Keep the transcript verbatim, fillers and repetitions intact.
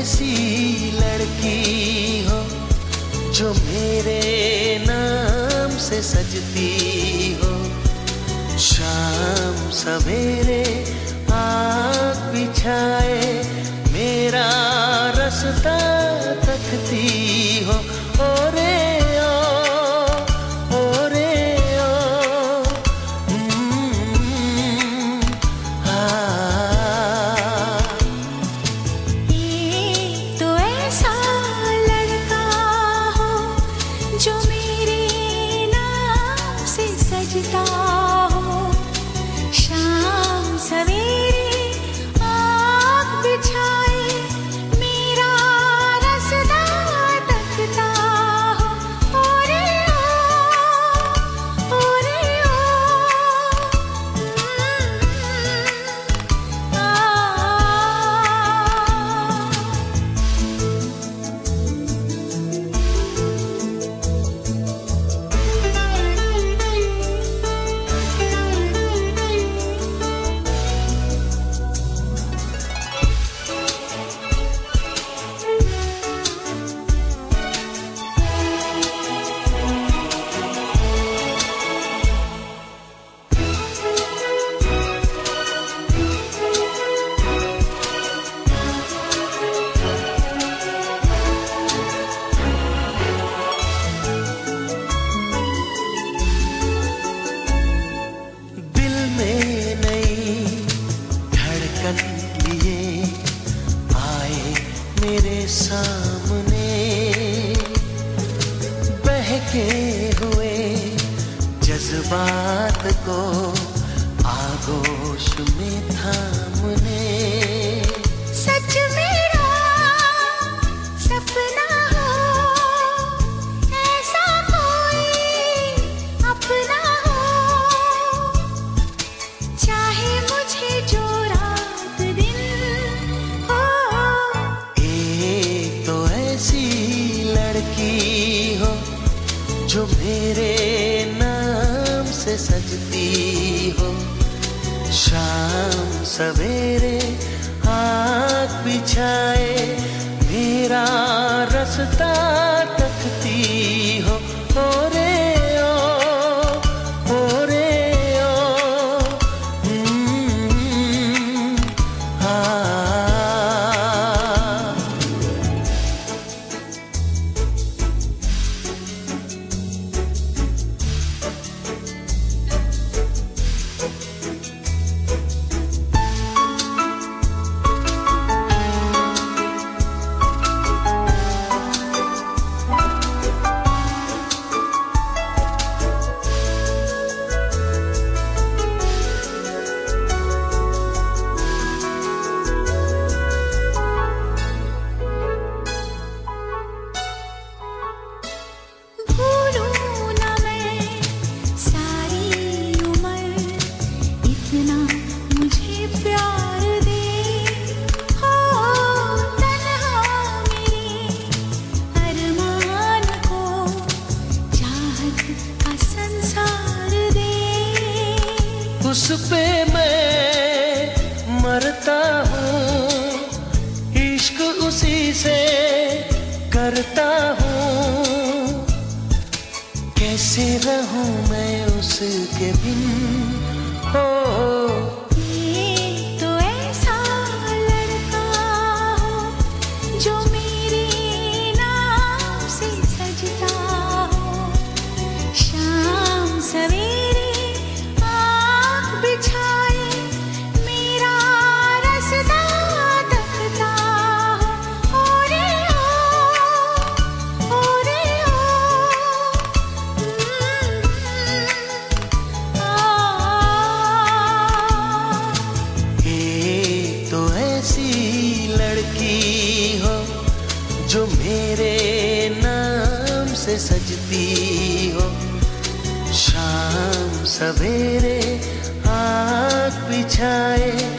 ऐसी लड़की हो जो मेरे नाम से सजती हो, शाम सवेरे आँख बिछाए मेरा रास्ता तकती हो। ओ रे ओ, ओ रे ओ, हम्म, हाँ। ये तो ऐसा लड़का हो जो मेरे नाम से सजता हो, शाम सवेरे आँख बिछाए मेरा रास्ता तकता हो। ओ रे ओ, ओ रे ओ, आ, दिल में नई धड़कन लिए आए मेरे सामने, बहके हुए जज्बात को आगोश में थामने। सच मेरा सपना हो, ऐसा कोई अपना हो, चाहे मुझे जो रात दिन हो। एक तो ऐसी लड़की हो जो मेरे नाम से सजती हो, शाम सवेरे आँख बिछाए मेरा रास्ता तकती हो। ओ रे ओ, ओ रे ओ, हम्म, हाँ। भूलूं ना मैं सारी उम्र, इतना मुझे प्यार दे हो। तन्हा मेरे अरमान को चाहत का संसार दे। उस पे मैं मरता हूँ, इश्क उसी से करता हूँ, कैसे रहूं मैं उसके बिन हो। ये तो ऐसा लड़का हो जो मेरे नाम से सजता हो, शाम सवेरे आँख बिछाए मेरा रास्ता तकता हो। ओ रे ओ, ओ रे ओ, एक तो ऐसी लड़की हो जो मेरे नाम से सजती हो, शाम सवेरे आँख बिछाए